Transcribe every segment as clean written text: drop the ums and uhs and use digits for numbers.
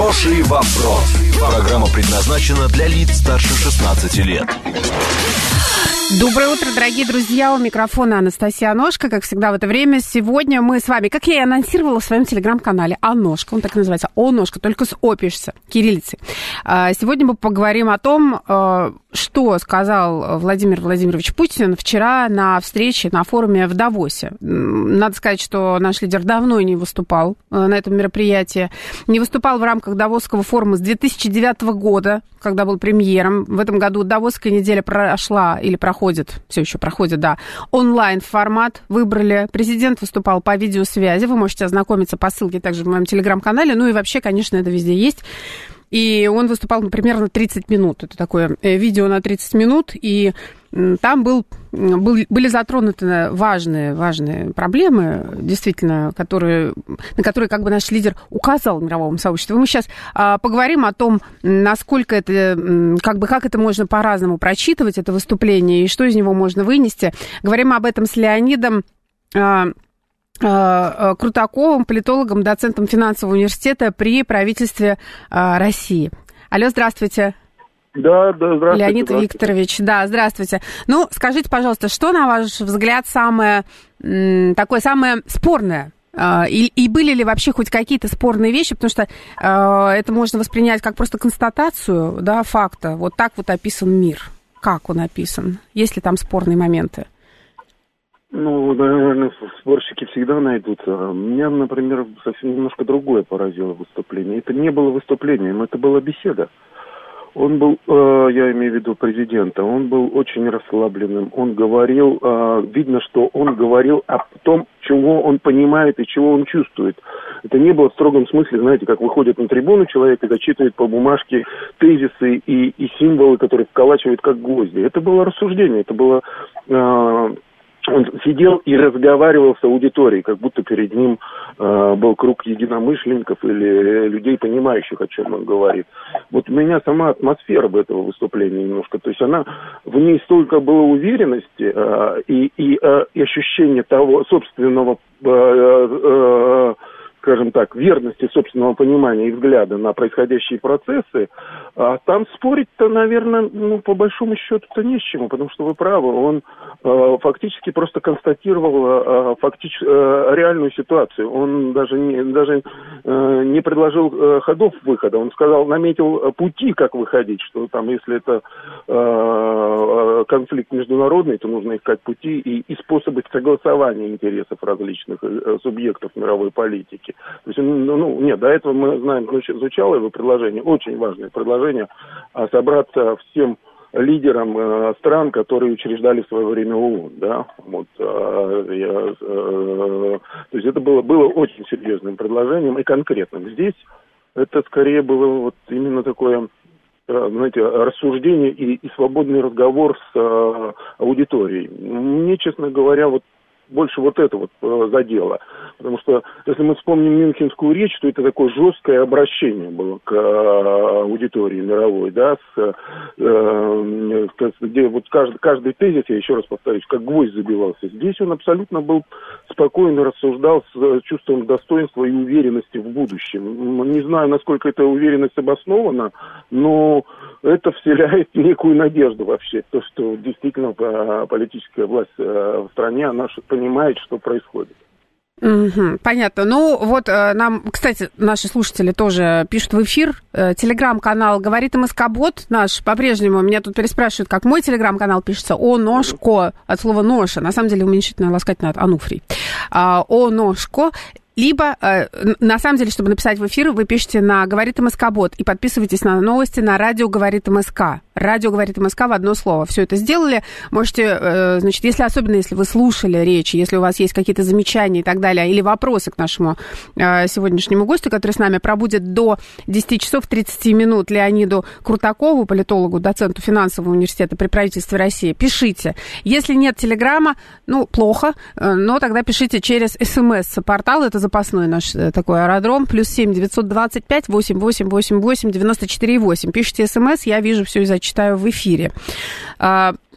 Хороший вопрос. Программа предназначена для лиц старше 16 лет. Доброе утро, дорогие друзья. У микрофона Анастасия Аношка. Как всегда в это время, сегодня мы с вами, как я и анонсировала в своем телеграм-канале, Аношка, он так и называется, Оношка, только с О пишется, кириллицей. Сегодня мы поговорим о том, что сказал Владимир Владимирович Путин вчера на встрече, на форуме в Давосе. Надо сказать, что наш лидер давно не выступал на этом мероприятии. Не выступал в рамках Давосского форума с 2009 года, когда был премьером. В этом году Давосская неделя прошла или проходит, все еще проходит, да, онлайн-формат выбрали. Президент выступал по видеосвязи. Вы можете ознакомиться по ссылке также в моем телеграм-канале. Ну и вообще, конечно, это везде есть. И он выступал примерно 30 минут. Это такое видео на 30 минут. И там были затронуты важные проблемы, действительно, на которые как бы наш лидер указал мировому сообществу. Мы сейчас поговорим о том, насколько это, как это можно по-разному прочитывать, это выступление, и что из него можно вынести. Говорим об этом с Леонидом Крутаковым, политологом, доцентом финансового университета при правительстве России. Алло, здравствуйте. Да, здравствуйте. Леонид Викторович, да, здравствуйте. Ну, скажите, пожалуйста, что, на ваш взгляд, самое спорное? И были ли вообще хоть какие-то спорные вещи? Потому что это можно воспринять как просто констатацию, да, факта. Вот так вот описан мир. Как он описан? Есть ли там спорные моменты? Ну, наверное, спорщики всегда найдутся. Меня, например, совсем немножко другое поразило выступление. Это не было выступлением, это была беседа. Он был, я имею в виду президента, он был очень расслабленным. Он говорил, видно, что он говорил о том, чего он понимает и чего он чувствует. Это не было в строгом смысле, знаете, как выходит на трибуну человек и зачитывает по бумажке тезисы и символы, которые вколачивают как гвозди. Это было рассуждение, это было... Он сидел и разговаривал с аудиторией, как будто перед ним был круг единомышленников или людей, понимающих, о чем он говорит. Вот у меня сама атмосфера этого выступления немножко, то есть в ней столько было уверенности и ощущение того собственного, скажем так, верности собственного понимания и взгляда на происходящие процессы, а там спорить-то, наверное, по большому счету-то не с чему, потому что вы правы, он фактически просто констатировал реальную ситуацию. Он даже не предложил ходов выхода, он наметил пути, как выходить, что там, если это конфликт международный, то нужно искать пути и способы согласования интересов различных субъектов мировой политики. То есть, до этого мы знаем, изучал его предложение, очень важное предложение, собраться всем лидерам стран, которые учреждали в свое время ООН, да, вот, то есть это было очень серьезным предложением и конкретным. Здесь это скорее было вот именно такое, знаете, рассуждение и свободный разговор с аудиторией. Мне, честно говоря, вот больше вот это вот задело. Потому что, если мы вспомним мюнхенскую речь, то это такое жесткое обращение было к аудитории мировой, да, где вот каждый тезис, я еще раз повторюсь, как гвоздь забивался. Здесь он абсолютно был спокойно, рассуждал с чувством достоинства и уверенности в будущем. Не знаю, насколько эта уверенность обоснована, но это вселяет некую надежду вообще. То, что действительно политическая власть в стране, она понимает, что происходит. Понятно. Ну, вот нам, кстати, наши слушатели тоже пишут в эфир. Телеграм-канал «Говорит МСК-бот» наш по-прежнему. Меня тут переспрашивают, как мой телеграм-канал пишется. Оношко, от слова «ноша». На самом деле уменьшительное ласкательное от Ануфрий. Оношко. Либо, на самом деле, чтобы написать в эфир, вы пишете на «Говорит МСК-бот» и подписывайтесь на новости на «Радио говорит МСК». «Радио говорит МСК» в одно слово. Все это сделали. Можете, значит, особенно если вы слушали речь, если у вас есть какие-то замечания и так далее, или вопросы к нашему сегодняшнему гостю, который с нами пробудет до 10 часов 30 минут, Леониду Крутакову, политологу, доценту финансового университета при правительстве России, пишите. Если нет телеграмма, плохо, но тогда пишите через СМС-портал. Это запасной наш такой аэродром. +7 925 8888 94 8. Пишите СМС, я вижу все и зачитаю в эфире.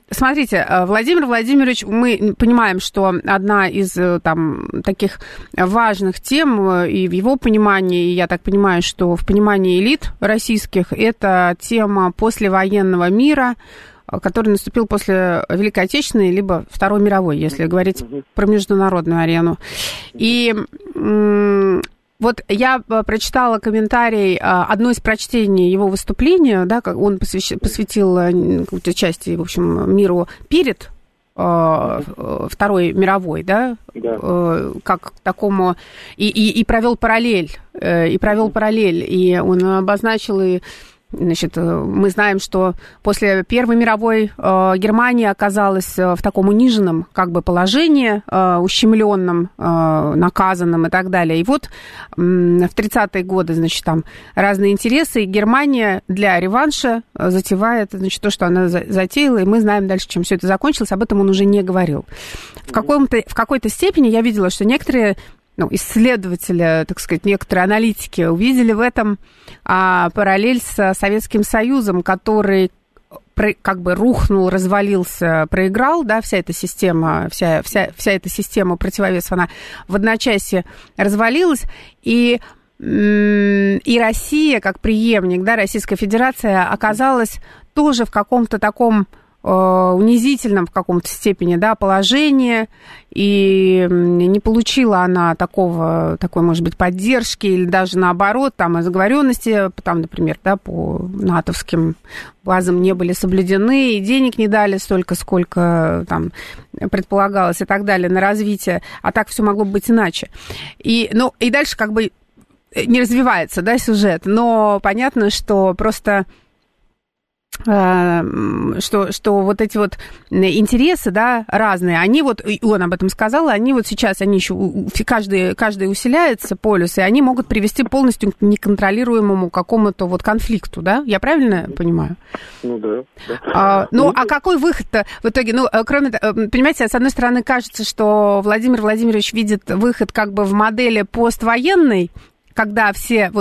смотрите, Владимир Владимирович, мы понимаем, что одна из там таких важных тем и в его понимании, и я так понимаю, что в понимании элит российских, это тема послевоенного мира, который наступил после Великой Отечественной либо Второй мировой, если говорить про международную арену. И вот я прочитала комментарий, одно из прочтений его выступления, да, как он посвятил какую-то часть, в общем, миру перед Второй мировой, да, как такому, и провел параллель, и он обозначил и... Значит, мы знаем, что после Первой мировой Германия оказалась в таком униженном как бы положении, ущемленном, наказанном и так далее. И вот в 30-е годы, значит, там разные интересы, и Германия для реванша затевает, значит, то, что она затеяла, и мы знаем дальше, чем все это закончилось, об этом он уже не говорил. В какой-то степени я видела, что некоторые исследователи, так сказать, некоторые аналитики увидели в этом параллель с Советским Союзом, который как бы рухнул, развалился, проиграл, да, вся эта система противовесов, она в одночасье развалилась, и Россия, как преемник, да, Российская Федерация, оказалась тоже в каком-то таком унизительном в каком-то степени, да, положении, и не получила она такой, может быть, поддержки, или даже наоборот, там, договоренности, там, например, да, по натовским базам не были соблюдены, и денег не дали столько, сколько там предполагалось, и так далее, на развитие, а так все могло быть иначе. И дальше как бы не развивается, да, сюжет, но понятно, что просто... Что вот эти вот интересы, да, разные, они вот, и он об этом сказал, они вот сейчас, они еще, каждый усиляется, полюс, и они могут привести полностью к неконтролируемому какому-то вот конфликту, да? Я правильно понимаю? Ну, да. А какой выход-то в итоге? Кроме того, понимаете, с одной стороны, кажется, что Владимир Владимирович видит выход как бы в модели поствоенной, когда все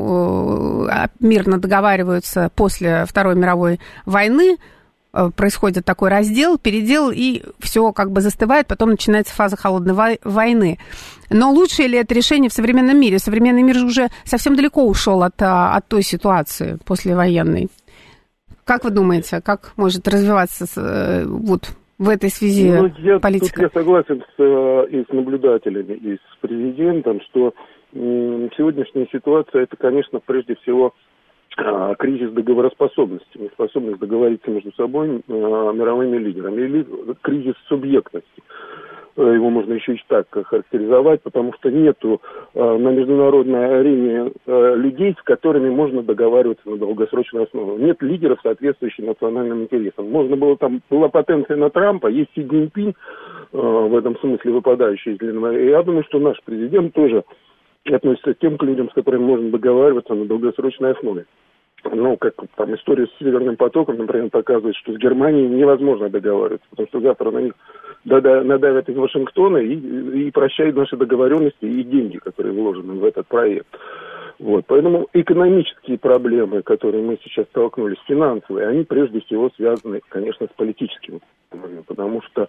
мирно договариваются после Второй мировой войны, происходит такой раздел, передел, и все как бы застывает, потом начинается фаза холодной войны. Но лучше ли это решение в современном мире? Современный мир уже совсем далеко ушел от той ситуации послевоенной. Как вы думаете, как может развиваться вот в этой связи политика? Я согласен с наблюдателями, и с президентом, что сегодняшняя ситуация, это, конечно, прежде всего кризис договороспособности, неспособность договориться между собой мировыми лидерами, или кризис субъектности. Его можно еще и так характеризовать, потому что нету на международной арене людей, с которыми можно договариваться на долгосрочную основу. Нет лидеров, соответствующих национальным интересам. Была потенция на Трампа, есть Си Цзиньпин, в этом смысле выпадающий из длинного. И я думаю, что наш президент тоже относится к тем людям, с которыми можно договариваться на долгосрочной основе. Как там история с Северным потоком, например, показывает, что с Германией невозможно договариваться, потому что завтра на них надавят из Вашингтона и прощают наши договоренности и деньги, которые вложены в этот проект. Вот. Поэтому экономические проблемы, которые мы сейчас столкнулись, финансовые, они прежде всего связаны, конечно, с политическими проблемами, потому что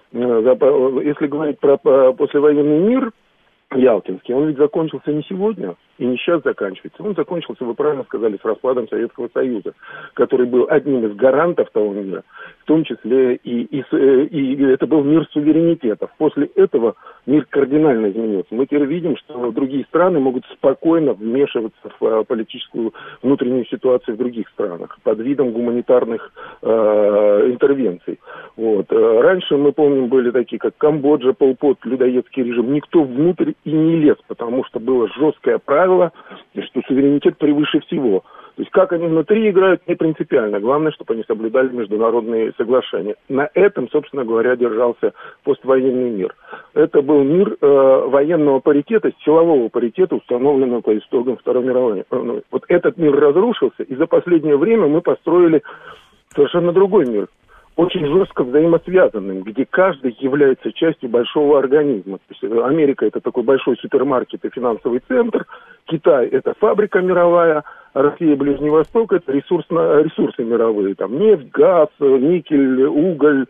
если говорить про послевоенный мир, Ялтинский, он ведь закончился не сегодня и не сейчас заканчивается. Он закончился, вы правильно сказали, с распадом Советского Союза, который был одним из гарантов того мира, в том числе и это был мир суверенитетов. После этого мир кардинально изменился. Мы теперь видим, что другие страны могут спокойно вмешиваться в политическую внутреннюю ситуацию в других странах под видом гуманитарных интервенций. Вот. Раньше, мы помним, были такие, как Камбоджа, Пол Пот, людоедский режим. Никто внутрь и не лез, потому что было жесткое правило, что суверенитет превыше всего. То есть как они внутри играют, не принципиально. Главное, чтобы они соблюдали международные соглашения. На этом, собственно говоря, держался поствоенный мир. Это был мир военного паритета, силового паритета, установленного по итогам Второй мировой. Вот этот мир разрушился, и за последнее время мы построили совершенно другой мир, очень жестко взаимосвязанным, где каждый является частью большого организма. То есть Америка – это такой большой супермаркет и финансовый центр, Китай – это фабрика мировая, Россия, Ближний Восток, это ресурсы мировые, там нефть, газ, никель, уголь,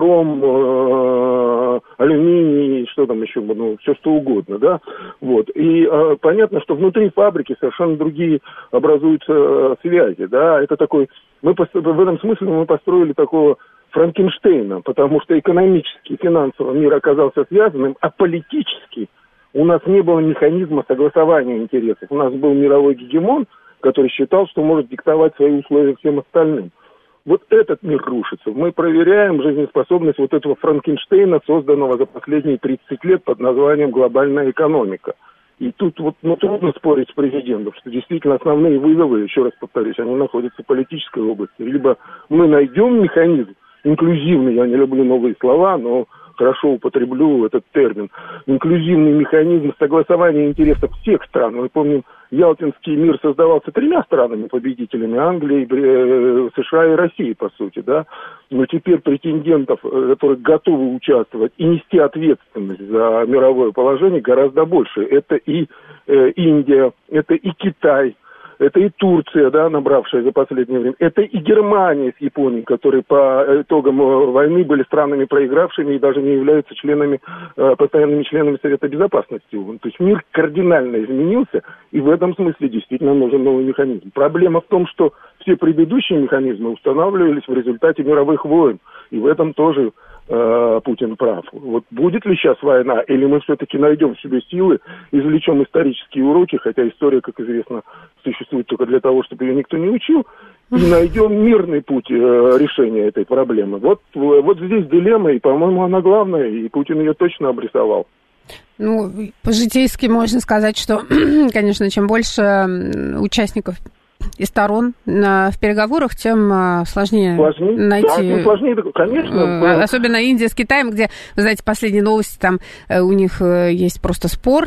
хром, алюминий, что там еще, ну, все что угодно, да, вот, и понятно, что внутри фабрики совершенно другие образуются связи, да, это такой, в этом смысле мы построили такого Франкенштейна, потому что экономически и финансово мир оказался связанным, а политически у нас не было механизма согласования интересов, у нас был мировой гегемон, который считал, что может диктовать свои условия всем остальным. Вот этот мир рушится. Мы проверяем жизнеспособность вот этого Франкенштейна, созданного за последние 30 лет под названием глобальная экономика. И тут вот трудно спорить с президентом, что действительно основные вызовы, еще раз повторюсь, они находятся в политической области. Либо мы найдем механизм инклюзивный, я не люблю новые слова, но хорошо употреблю этот термин, инклюзивный механизм согласования интересов всех стран. Мы помним, Ялтинский мир создавался 3 странами-победителями, Англией, США и Россией, по сути, да. Но теперь претендентов, которые готовы участвовать и нести ответственность за мировое положение, гораздо больше. Это и Индия, это и Китай, это и Турция, да, набравшая за последнее время. Это и Германия с Японией, которые по итогам войны были странами проигравшими и даже не являются постоянными членами Совета Безопасности. То есть мир кардинально изменился, и в этом смысле действительно нужен новый механизм. Проблема в том, что все предыдущие механизмы устанавливались в результате мировых войн, и в этом тоже Путин прав. Вот будет ли сейчас война, или мы все-таки найдем в себе силы, извлечем исторические уроки, хотя история, как известно, существует только для того, чтобы ее никто не учил, и найдем мирный путь решения этой проблемы. Вот здесь дилемма, и, по-моему, она главная, и Путин ее точно обрисовал. Ну, по-житейски можно сказать, что, конечно, чем больше участников и сторон в переговорах, тем сложнее найти... Да, сложнее, конечно. Особенно Индия с Китаем, где, вы знаете, последние новости, там у них есть просто спор,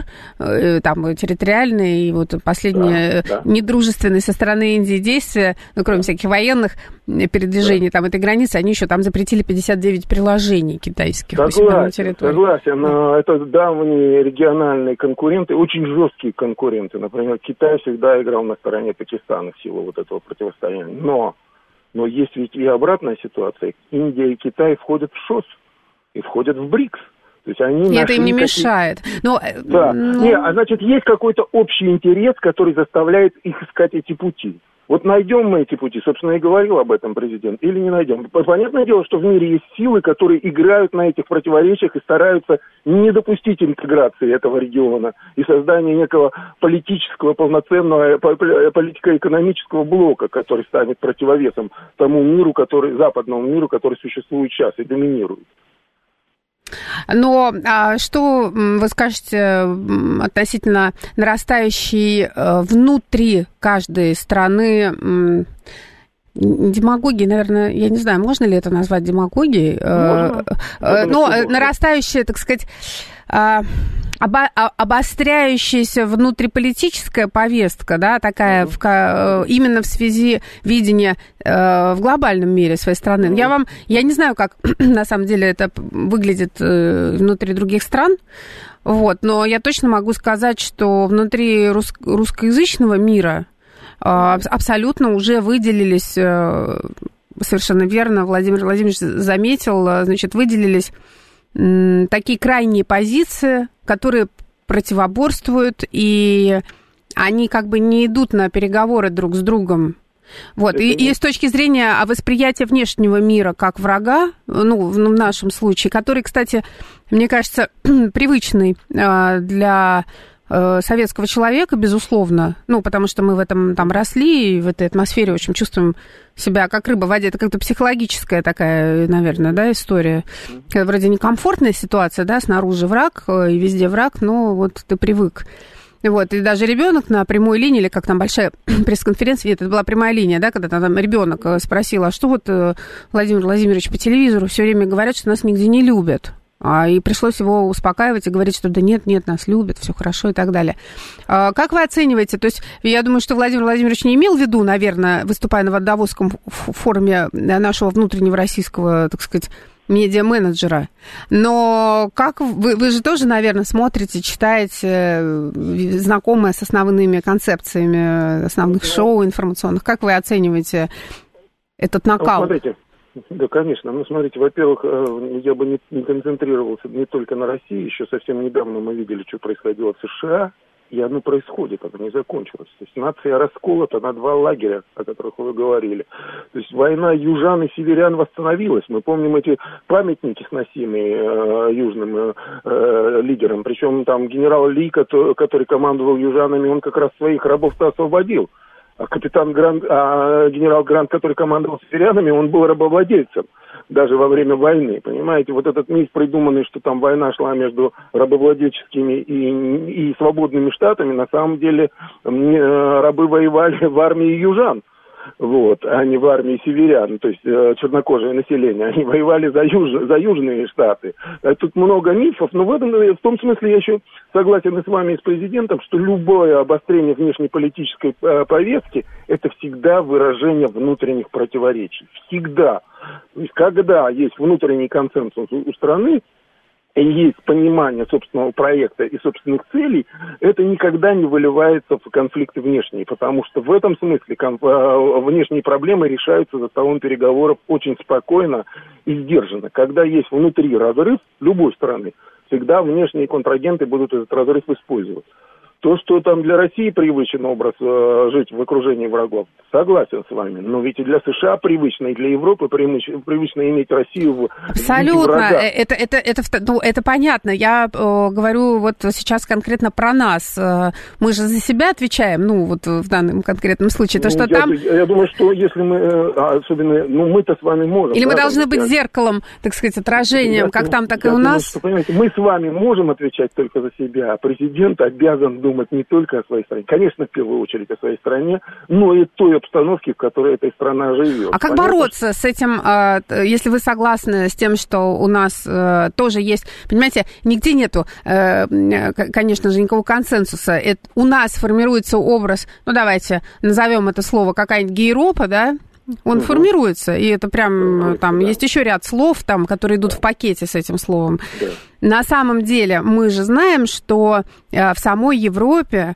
там территориальный, и вот последние недружественные со стороны Индии действия, ну, кроме всяких военных передвижений там этой границы, они еще там запретили 59 приложений китайских у себя на территории. Согласен, это давние региональные конкуренты, очень жесткие конкуренты. Например, Китай всегда играл на стороне Пакистана в силу вот этого противостояния. Но есть ведь и обратная ситуация. Индия и Китай входят в ШОС и входят в БРИКС. То есть они это им не мешает. Значит, есть какой-то общий интерес, который заставляет их искать эти пути. Вот найдем мы эти пути, собственно, и говорил об этом президент, или не найдем. Понятное дело, что в мире есть силы, которые играют на этих противоречиях и стараются не допустить интеграции этого региона и создания некого политического, полноценного, политико-экономического блока, который станет противовесом тому миру, западному миру, который существует сейчас и доминирует. Но что вы скажете относительно нарастающей внутри каждой страны демагогии, наверное, я не знаю, можно ли это назвать демагогией, но нарастающая, так сказать, обостряющаяся внутриполитическая повестка, да, такая именно в связи видения в глобальном мире своей страны. Я не знаю, как на самом деле это выглядит внутри других стран, но я точно могу сказать, что внутри русскоязычного мира абсолютно уже выделились, совершенно верно, Владимир Владимирович заметил, значит, выделились такие крайние позиции, которые противоборствуют, и они как бы не идут на переговоры друг с другом. И с точки зрения восприятия внешнего мира как врага, в нашем случае, который, кстати, мне кажется, привычный для советского человека, безусловно, потому что мы в этом там росли, и в этой атмосфере, в общем, чувствуем себя как рыба в воде. Это как-то психологическая такая, наверное, да, история. Это вроде некомфортная ситуация, да, снаружи враг, и везде враг, но вот ты привык. И даже ребенок на прямой линии, или как там большая пресс-конференция, это была прямая линия, да, когда там ребенок спросил, а что Владимир Владимирович по телевизору все время говорят, что нас нигде не любят. И пришлось его успокаивать и говорить, что да нет, нас любят, все хорошо и так далее. Как вы оцениваете? То есть я думаю, что Владимир Владимирович не имел в виду, наверное, выступая на Давосском форуме нашего внутреннего российского, так сказать, медиа-менеджера. Но как вы же тоже, наверное, смотрите, читаете, знакомы с основными концепциями основных шоу информационных. Как вы оцениваете этот накал? Смотрите. Да, конечно. Смотрите, во-первых, я бы не концентрировался не только на России. Еще совсем недавно мы видели, что происходило в США. И оно происходит, оно не закончилось. То есть нация расколота на два лагеря, о которых вы говорили. То есть война южан и северян восстановилась. Мы помним эти памятники, сносимые южным лидерам. Причем там генерал Ли, который командовал южанами, он как раз своих рабов-то освободил. А генерал Грант, который командовал северянами, он был рабовладельцем. Даже во время войны, понимаете, вот этот миф придуманный, что там война шла между рабовладельческими и свободными штатами, на самом деле рабы воевали в армии южан, вот, а не в армии северян, то есть чернокожее население, они воевали за южные штаты. Тут много мифов, но в том смысле я еще согласен и с вами, и с президентом, что любое обострение внешнеполитической повестки – это всегда выражение внутренних противоречий, всегда. То есть, когда есть внутренний консенсус у страны, и есть понимание собственного проекта и собственных целей, это никогда не выливается в конфликты внешние, потому что в этом смысле внешние проблемы решаются за столом переговоров очень спокойно и сдержанно. Когда есть внутри разрыв любой страны, всегда внешние контрагенты будут этот разрыв использовать. То, что там для России привычен образ жить в окружении врагов, согласен с вами. Но ведь и для США привычно, и для Европы привычно иметь Россию в абсолютно. Врага. Это понятно. Я говорю вот сейчас конкретно про нас. Мы же за себя отвечаем, вот в данном конкретном случае. Я думаю, что если мы, особенно, мы-то с вами можем. Или мы должны быть зеркалом, так сказать, отражением, как там, так и у нас. Что, понимаете, мы с вами можем отвечать только за себя, а президент обязан думать не только о своей стране, конечно, в первую очередь о своей стране, но и той обстановке, в которой эта страна живет. А как бороться с этим, если вы согласны с тем, что у нас тоже есть, понимаете, нигде нету, конечно же, никакого консенсуса. У нас формируется образ, давайте назовем это слово какая-нибудь гейропа, да? Он формируется, и это прям, там, есть еще ряд слов, там, которые идут в пакете с этим словом. Да. На самом деле мы же знаем, что в самой Европе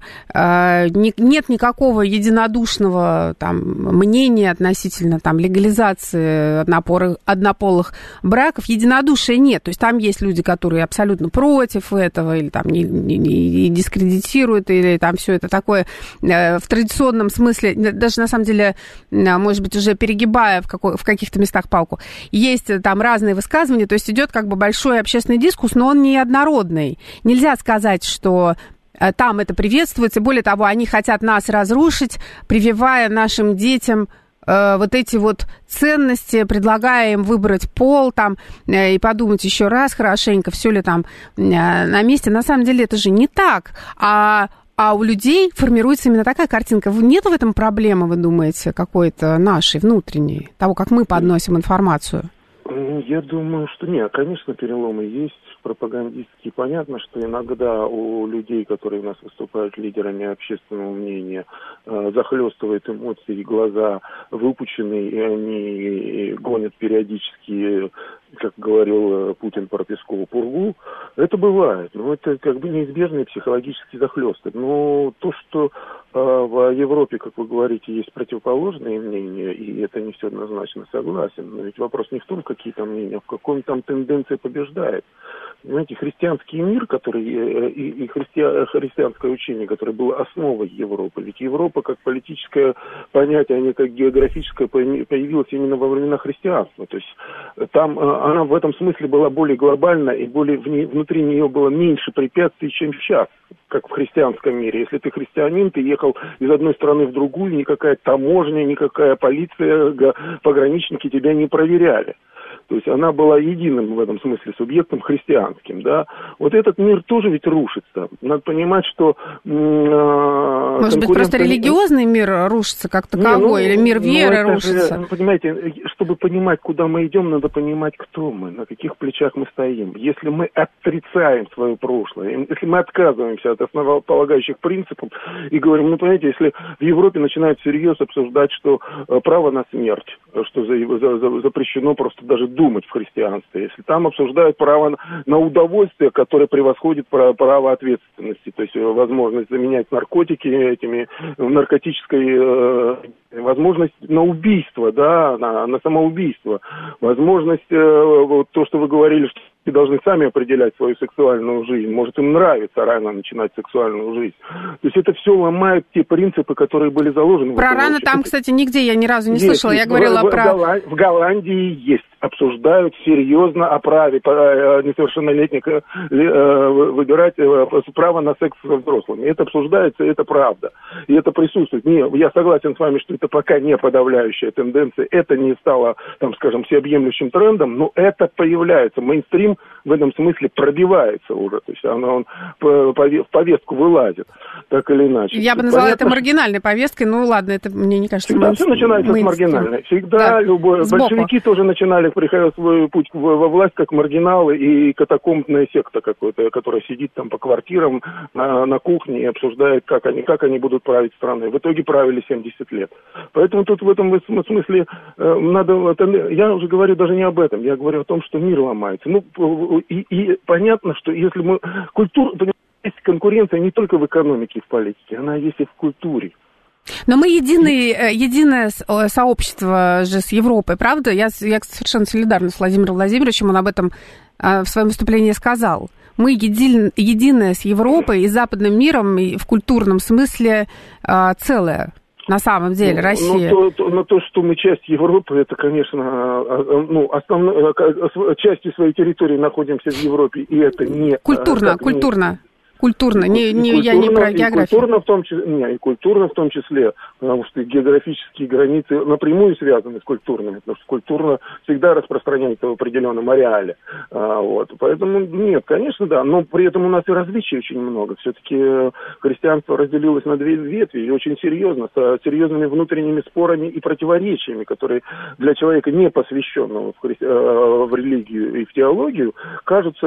нет никакого единодушного там, мнения относительно там, легализации однополых браков. Единодушия нет. То есть там есть люди, которые абсолютно против этого, или там не дискредитируют, или там все это такое в традиционном смысле, даже на самом деле, может быть, уже перегибая в каких-то местах палку. Есть там разные высказывания, то есть идет как бы большой общественный дискуссия, но он неоднородный. Нельзя сказать, что там это приветствуется. Более того, они хотят нас разрушить, прививая нашим детям вот эти вот ценности, предлагая им выбрать пол там, и подумать еще раз хорошенько, все ли там на месте. На самом деле это же не так. А у людей формируется именно такая картинка. Нет в этом проблемы, вы думаете, какой-то нашей, внутренней, того, как мы подносим информацию? Я думаю, что нет. Конечно, переломы есть пропагандистские. Понятно, что иногда у людей, которые у нас выступают лидерами общественного мнения, захлестывают эмоции, глаза выпучены, и они гонят периодически, как говорил Путин про Пескову, пургу. Это бывает. Но это как бы неизбежные психологические захлесты. Но то, что в Европе, как вы говорите, есть противоположные мнения, и это не все однозначно, согласен. Но ведь вопрос не в том, какие там мнения, а в каком там тенденция побеждает. Понимаете, христианский мир, который и христианское учение, которое было основой Европы. Ведь Европа как политическое понятие, а не как географическое, появилась именно во времена христианства. То есть там она в этом смысле была более глобальна, и внутри нее было меньше препятствий, чем сейчас, как в христианском мире. Если ты христианин, ты ехал из одной страны в другую, никакая таможня, никакая полиция, пограничники тебя не проверяли. То есть она была единым в этом смысле субъектом христианским, да. Вот этот мир тоже ведь рушится. Надо понимать, что... Может быть, просто религиозный мир рушится как таковой, или мир веры рушится? Понимаете, чтобы понимать, куда мы идем, надо понимать, кто мы, на каких плечах мы стоим. Если мы отрицаем свое прошлое, если мы отказываемся от основополагающих принципов и говорим, понимаете, если в Европе начинают всерьез обсуждать, что право на смерть, что запрещено просто даже думать в христианстве, если там обсуждают право на удовольствие, которое превосходит право ответственности, то есть возможность заменять наркотики этими наркотической возможность на убийство, да, на самоубийство, возможность, вот то, что вы говорили, что должны сами определять свою сексуальную жизнь. Может, им нравится рано начинать сексуальную жизнь. То есть это все ломает те принципы, которые были заложены. Про рано там, кстати, нигде я ни разу не слышала. Я говорила про... В Голландии есть. Обсуждают серьезно о праве несовершеннолетних выбирать право на секс со взрослыми. Это обсуждается, это правда. И это присутствует. Я согласен с вами, что это пока не подавляющая тенденция. Это не стало, там, скажем, всеобъемлющим трендом, но это появляется. Мейнстрим в этом смысле пробивается уже. То есть он в повестку вылазит, так или иначе. Я бы назвала это маргинальной повесткой. Ну ладно, это мне не кажется. Всегда все начинается с маргинальной. Всегда большевики тоже начинали приходя свой путь во власть как маргиналы и катакомбная секта какой-то, которая сидит там по квартирам на кухне и обсуждает, как они будут править страной. В итоге правили 70 лет. Поэтому тут в этом смысле надо... Я уже говорю даже не об этом. Я говорю о том, что мир ломается. И понятно, что если мы... Есть конкуренция не только в экономике и в политике, она есть и в культуре. Но мы единое сообщество же с Европой, правда? Я совершенно солидарна с Владимиром Владимировичем, он об этом в своем выступлении сказал. Мы единое с Европой и западным миром, и в культурном смысле целое. На самом деле, Россия. То, что мы часть Европы, это, конечно, основной частью своей территории находимся в Европе, и это не... Культурно, я не про географию. И культурно в том числе, потому что географические границы напрямую связаны с культурными, потому что культурно всегда распространяется в определенном ареале. Поэтому нет, конечно, да, но при этом у нас и различий очень много. Все-таки христианство разделилось на две ветви, и очень серьезно, с серьезными внутренними спорами и противоречиями, которые для человека, не посвященного в религию и в теологию, кажутся,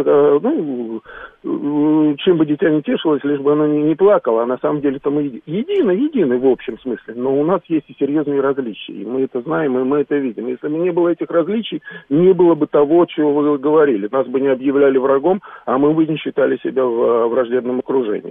чем бы дитя не тешилось, лишь бы оно не плакало, а на самом деле-то мы едины в общем смысле, но у нас есть и серьезные различия, и мы это знаем, и мы это видим. Если бы не было этих различий, не было бы того, чего вы говорили. Нас бы не объявляли врагом, а мы бы не считали себя в враждебном окружении.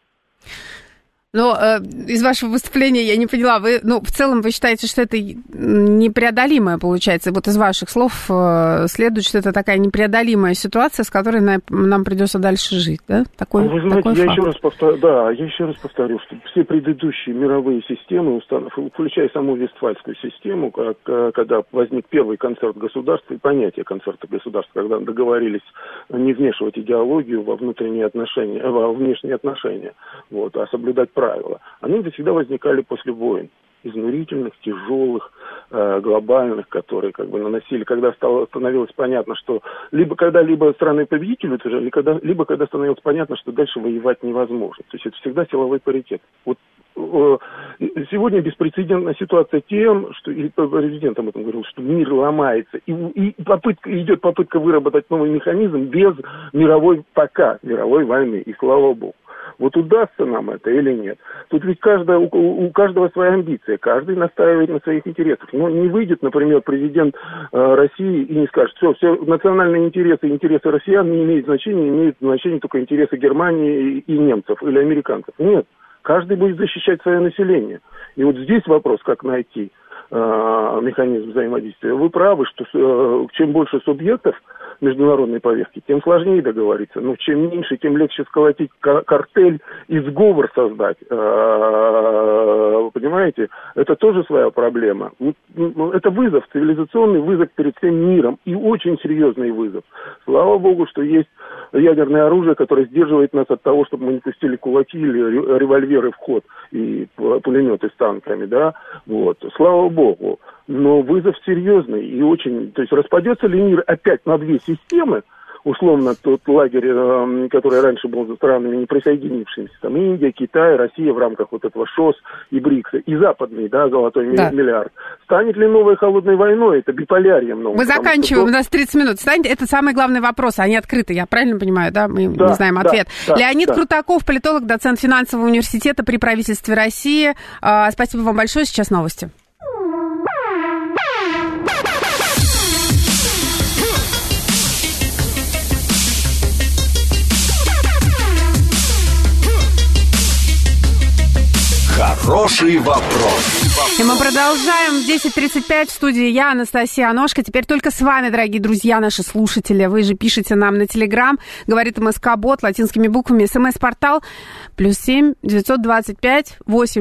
Но из вашего выступления я не поняла, в целом вы считаете, что это непреодолимое получается? Вот из ваших слов следует, что это такая непреодолимая ситуация, с которой нам придется дальше жить, да? Вы знаете, я еще раз повторю, что все предыдущие мировые системы, включая саму Вестфальскую систему, когда возник первый концерт государства и понятие концерта государства, когда договорились не вмешивать идеологию во внутренние отношения, во внешние отношения, а соблюдать правила, они всегда возникали после войн, изнурительных, тяжелых, глобальных, которые наносили, когда становилось понятно, что либо страны победители утверждали, либо когда становилось понятно, что дальше воевать невозможно. То есть это всегда силовой паритет. Сегодня беспрецедентная ситуация тем, что и президент об этом говорил, что мир ломается, и идет попытка выработать новый механизм без мировой войны, и слава богу. Удастся нам это или нет? Тут ведь у каждого своя амбиция, каждый настаивает на своих интересах. Но не выйдет, например, президент России и не скажет, все национальные интересы россиян не имеют значения только интересы Германии и немцев или американцев. Нет, каждый будет защищать свое население. И здесь вопрос, как найти механизм взаимодействия. Вы правы, что чем больше субъектов международной повестки, тем сложнее договориться. Но чем меньше, тем легче сколотить картель и сговор создать. Понимаете? Это тоже своя проблема. Это вызов, цивилизационный вызов перед всем миром. И очень серьезный вызов. Слава богу, что есть ядерное оружие, которое сдерживает нас от того, чтобы мы не пустили кулаки или револьверы в ход и пулеметы с танками, да? Слава богу. Но вызов серьезный и очень... То есть распадется ли мир опять на две системы, условно тот лагерь, который раньше был за странами не присоединившимися, там Индия, Китай, Россия в рамках этого ШОС и БРИКСа, и западный, золотой миллиард. Станет ли новой холодной войной? Это биполярием новым. Мы заканчиваем, у нас 30 минут. Это самый главный вопрос, они открыты, я правильно понимаю, да? Мы не знаем ответ. Леонид Крутаков, политолог, доцент финансового университета при правительстве России. Спасибо вам большое, сейчас новости. Хороший вопрос. И мы продолжаем. 10:35 в студии я, Анастасия Аношка. Теперь только с вами, дорогие друзья, наши слушатели. Вы же пишете нам на Телеграм. Говорит МСК-бот латинскими буквами. СМС-портал +7 925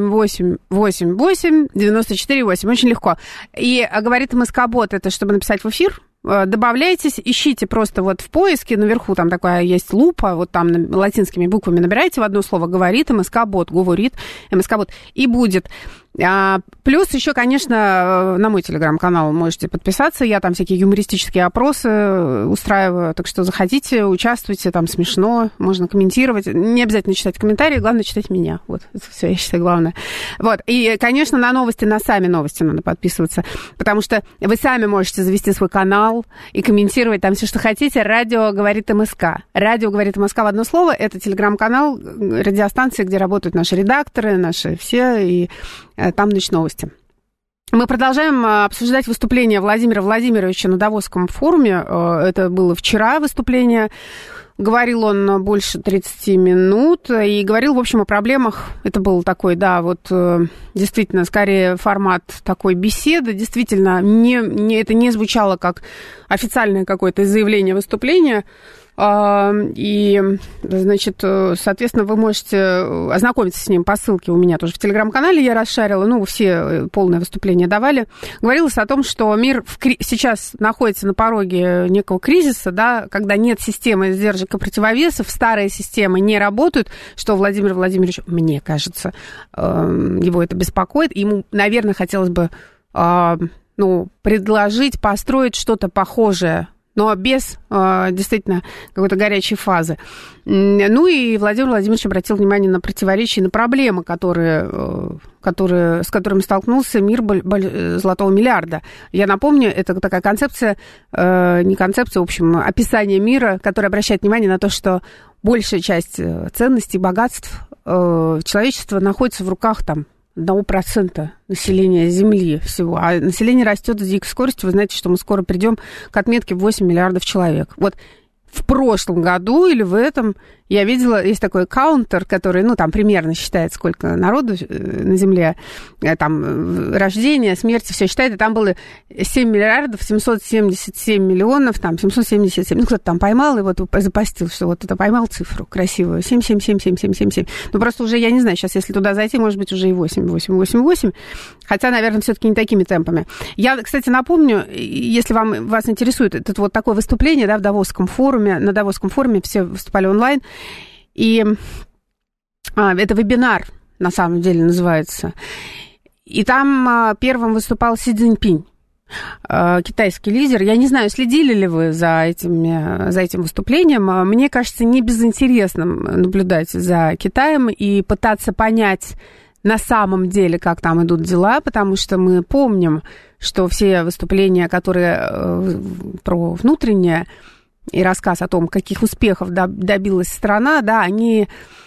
8888 94 8. Очень легко. И говорит МСК-бот, это чтобы написать в эфир. Добавляйтесь, ищите просто вот в поиске, наверху там такая есть лупа, вот там латинскими буквами набираете в одно слово «говорит», МСК-бот, говорит, МСК-бот, и будет. Плюс еще, конечно, на мой телеграм-канал можете подписаться, я там всякие юмористические опросы устраиваю, так что заходите, участвуйте, там смешно, можно комментировать, не обязательно читать комментарии, главное читать меня, вот, это все, я считаю, главное. Вот, и, конечно, на новости, на сами новости надо подписываться, потому что вы сами можете завести свой канал и комментировать там все, что хотите. Радио говорит МСК. Радио говорит МСК в одно слово, это телеграм-канал радиостанции, где работают наши редакторы, наши все, и там, значит, новости. Мы продолжаем обсуждать выступление Владимира Владимировича на Давосском форуме. Это было вчера выступление. Говорил он больше 30 минут и говорил, в общем, о проблемах. Это был такой, да, вот действительно, скорее формат такой беседы. Действительно, это не звучало как официальное какое-то заявление, выступление. И, значит, соответственно, вы можете ознакомиться с ним по ссылке у меня тоже в Телеграм-канале, я расшарила, ну, все полное выступление давали. Говорилось о том, что мир сейчас находится на пороге некого кризиса, да, когда нет системы сдержек и противовесов, старые системы не работают, что Владимир Владимирович, мне кажется, его это беспокоит, ему, наверное, хотелось бы, предложить, построить что-то похожее, но без действительно какой-то горячей фазы. Ну и Владимир Владимирович обратил внимание на противоречия, на проблемы, с которыми столкнулся мир золотого миллиарда. Я напомню, это такая концепция, не концепция, в общем, описание мира, которое обращает внимание на то, что большая часть ценностей, богатств человечества находится в руках там 1% населения Земли всего, а население растет с дикой скоростью. Вы знаете, что мы скоро придем к отметке в 8 миллиардов человек. Вот в прошлом году или в этом я видела, есть такой каунтер, который, там примерно считает, сколько народу на Земле, там рождение, смерти, все считает, и там было 7 миллиардов 777 миллионов, там 777, кто-то там поймал и вот запостил, что вот это поймал цифру красивую, 7777777. Просто уже, я не знаю, сейчас, если туда зайти, может быть, уже и 8, хотя, наверное, все-таки не такими темпами. Я, кстати, напомню, если вас интересует это вот такое выступление, да, на Давосском форуме все выступали онлайн, и это вебинар, на самом деле, называется. И там первым выступал Си Цзиньпинь, китайский лидер. Я не знаю, следили ли вы за этим выступлением. Мне кажется, не безинтересным наблюдать за Китаем и пытаться понять на самом деле, как там идут дела, потому что мы помним, что все выступления, которые про внутреннее, и рассказ о том, каких успехов добилась страна, да, они,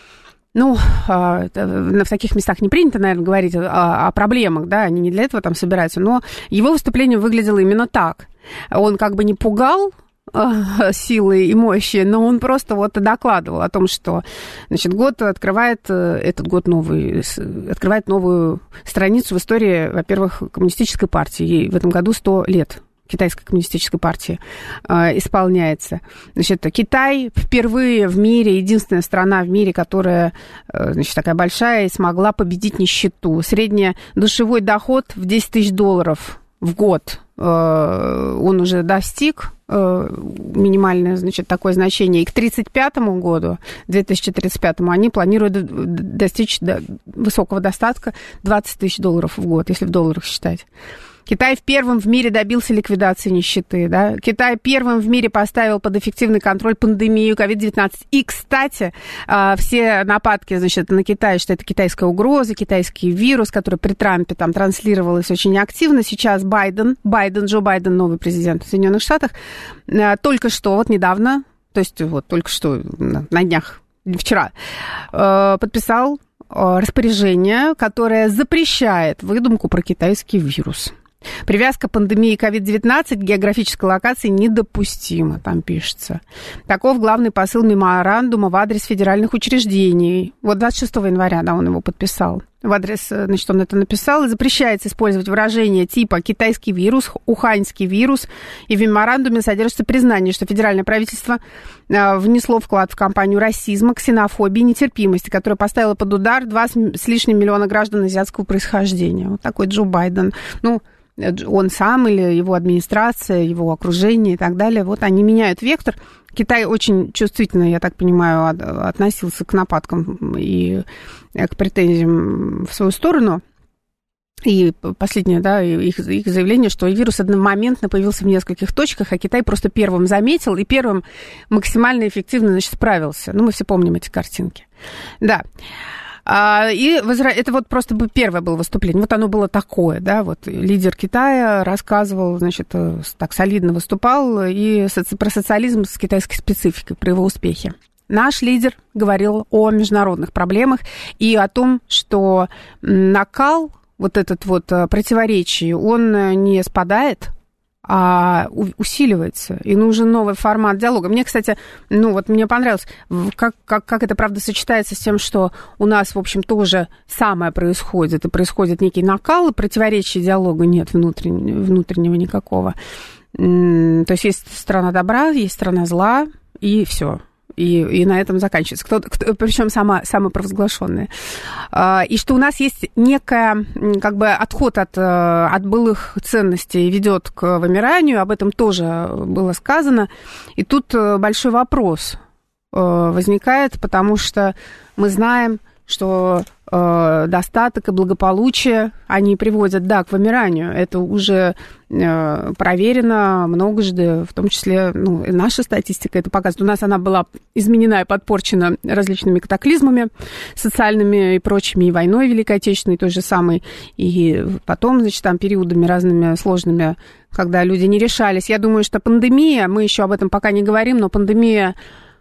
в таких местах не принято, наверное, говорить о проблемах, да, они не для этого там собираются, но его выступление выглядело именно так. Он как бы не пугал силы и мощи, но он просто вот докладывал о том, что, значит, этот год открывает новую страницу в истории, во-первых, коммунистической партии. Ей в этом году 100 лет. Китайской коммунистической партии исполняется. Значит, Китай впервые в мире, единственная страна в мире, которая, значит, такая большая и смогла победить нищету. Среднедушевой доход в $10 тысяч в год он уже достиг, минимальное, значит, такое значение. И к 2035 они планируют достичь высокого достатка $20 тысяч в год, если в долларах считать. Китай первым в мире добился ликвидации нищеты, да? Китай первым в мире поставил под эффективный контроль пандемию COVID-19. И, кстати, все нападки, значит, на Китай, что это китайская угроза, китайский вирус, который при Трампе там транслировалось очень активно. Сейчас Джо Байден, новый президент Соединенных Штатов, только что, вот недавно, то есть вот только что на днях, вчера, подписал распоряжение, которое запрещает выдумку про китайский вирус. Привязка пандемии COVID-19 к географической локации недопустима, там пишется. Таков главный посыл меморандума в адрес федеральных учреждений. Вот 26 января, да, он его подписал. В адрес, значит, он это написал. И запрещается использовать выражения типа «китайский вирус», «уханьский вирус». И в меморандуме содержится признание, что федеральное правительство внесло вклад в кампанию расизма, ксенофобии, нетерпимости, которая поставила под удар 2 с лишним миллиона граждан азиатского происхождения. Вот такой Джо Байден. Ну, он сам или его администрация, его окружение и так далее. Вот они меняют вектор. Китай очень чувствительно, я так понимаю, относился к нападкам и к претензиям в свою сторону. И последнее, да, их заявление, что вирус одномоментно появился в нескольких точках, а Китай просто первым заметил и первым максимально эффективно, значит, справился. Ну, мы все помним эти картинки. Да. И это вот просто первое было выступление. Вот оно было такое, да, вот лидер Китая рассказывал, значит, так солидно выступал и про социализм с китайской спецификой, про его успехи. Наш лидер говорил о международных проблемах и о том, что накал, вот этот вот противоречий, он не спадает, а усиливается, и нужен новый формат диалога. Мне, кстати, мне понравилось, как это, правда, сочетается с тем, что у нас, в общем, тоже самое происходит, и происходит некий накал, и противоречий диалога нет внутреннего никакого. То есть сторона добра, есть сторона зла, и все. И на этом заканчивается. Причем самопровозглашенная. И что у нас есть некая, как бы, отход от былых ценностей ведет к вымиранию, об этом тоже было сказано. И тут большой вопрос возникает, потому что мы знаем, что достаток и благополучие, они приводят, да, к вымиранию. Это уже проверено многожды, в том числе, и наша статистика это показывает. У нас она была изменена и подпорчена различными катаклизмами социальными и прочими, и войной Великой Отечественной той же самой, и потом, значит, там периодами разными сложными, когда люди не решались. Я думаю, что пандемия, мы еще об этом пока не говорим, но пандемия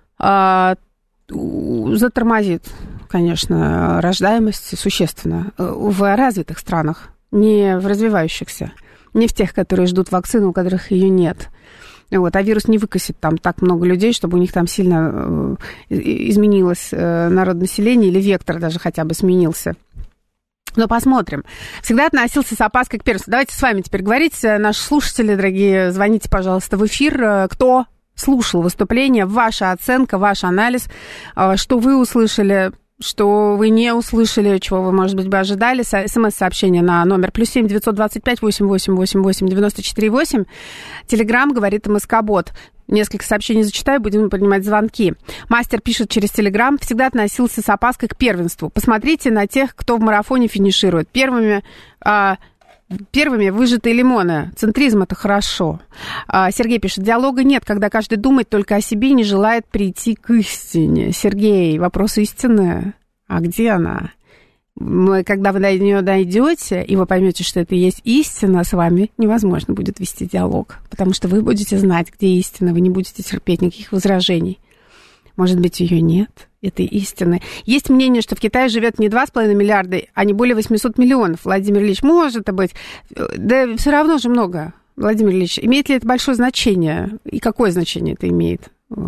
затормозит, конечно, рождаемость существенно в развитых странах, не в развивающихся, не в тех, которые ждут вакцины, у которых ее нет. Вот, а вирус не выкосит там так много людей, чтобы у них там сильно изменилось народонаселение или вектор даже хотя бы сменился. Но посмотрим. Всегда относился с опаской к первенству. Давайте с вами теперь говорить. Наши слушатели, дорогие, звоните, пожалуйста, в эфир. Кто слушал выступление, ваша оценка, ваш анализ, что вы услышали, что вы не услышали, чего вы, может быть, бы ожидали. СМС-сообщение на номер +7 925 8888 94 8. Телеграм, говорит МСК-бот. Несколько сообщений зачитаю, будем принимать звонки. Мастер пишет через Телеграм: всегда относился с опаской к первенству. Посмотрите на тех, кто в марафоне финиширует. Первыми выжатые лимоны. Центризм — это хорошо. Сергей пишет: диалога нет, когда каждый думает только о себе и не желает прийти к истине. Сергей, вопрос истины. А где она? Когда вы до нее дойдете, и вы поймете, что это и есть истина, с вами невозможно будет вести диалог. Потому что вы будете знать, где истина, вы не будете терпеть никаких возражений. Может быть, ее нет, этой истины. Есть мнение, что в Китае живет не 2,5 миллиарда, а не более 800 миллионов. Владимир Ильич, может быть. Да все равно же много, Владимир Ильич. Имеет ли это большое значение? И какое значение это имеет?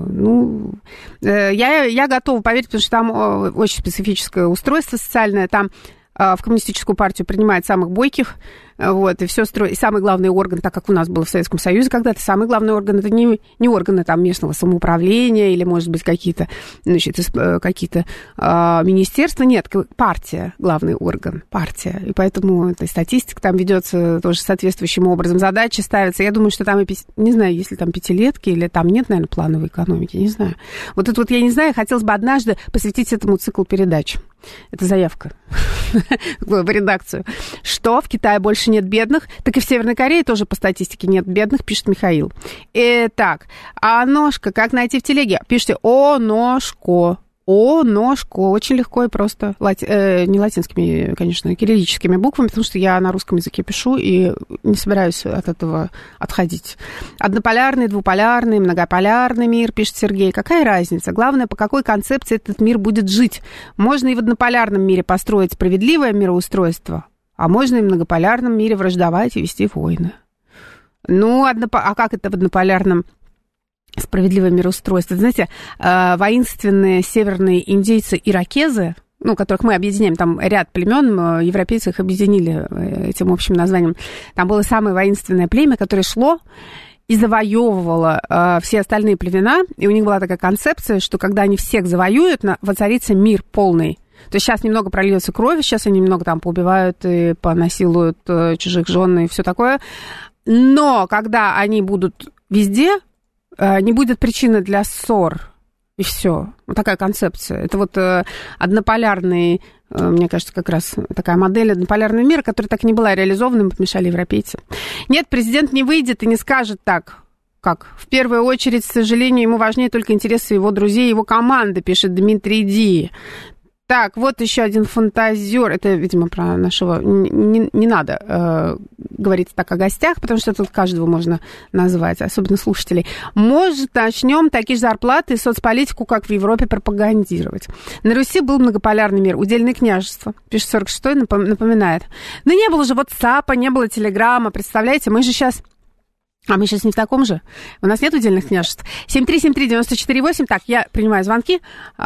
Я готова поверить, потому что там очень специфическое устройство социальное. Там в коммунистическую партию принимают самых бойких, вот, и все строит. И самый главный орган, так как у нас было в Советском Союзе когда-то, самый главный орган — это не органы там местного самоуправления или, может быть, какие-то министерства. Нет, партия — главный орган, партия. И поэтому эта статистика там ведется тоже соответствующим образом. Задачи ставятся. Я думаю, что там, не знаю, если там пятилетки или там нет, наверное, плановой экономики, не знаю. Вот это вот я не знаю, хотелось бы однажды посвятить этому циклу передач. Это заявка в редакцию. Что в Китае больше нет бедных, так и в Северной Корее тоже по статистике нет бедных, пишет Михаил. Итак, ножка, как найти в телеге? Пишите ножко. Ножко. Очень легко и просто. Не латинскими, конечно, кириллическими буквами, потому что я на русском языке пишу и не собираюсь от этого отходить. Однополярный, двуполярный, многополярный мир, пишет Сергей. Какая разница? Главное, по какой концепции этот мир будет жить. Можно и в однополярном мире построить справедливое мироустройство, А можно и в многополярном мире враждовать и вести войны. Ну, а как это в однополярном справедливое мироустройство? Знаете, воинственные северные индейцы иракезы, ну, которых мы объединяем, там ряд племен, европейцы их объединили этим общим названием. Там было самое воинственное племя, которое шло и завоевывало все остальные племена, и у них была такая концепция, что когда они всех завоюют, воцарится мир полный. То есть сейчас немного прольется крови, сейчас они немного там поубивают и понасилуют чужих жен и все такое. Но когда они будут везде, не будет причины для ссор. И все. Вот такая концепция. Это вот однополярный, мне кажется, как раз такая модель однополярного мира, которая так и не была реализована, им помешали европейцы. Нет, президент не выйдет и не скажет так, как. В первую очередь, к сожалению, ему важнее только интересы его друзей, его команды, пишет Дмитрий Ди. Так, вот еще один фантазер. Это, видимо, про нашего... Не надо говорить так о гостях, потому что тут каждого можно назвать, особенно слушателей. Может, начнем такие же зарплаты и соцполитику, как в Европе, пропагандировать. На Руси был многополярный мир, удельные княжества. Пишет 46-й, напоминает. Да не было же WhatsApp, не было Телеграма, представляете? Мы же сейчас... А мы сейчас не в таком же. У нас нет удельных княжеств. 7373948. Так, я принимаю звонки.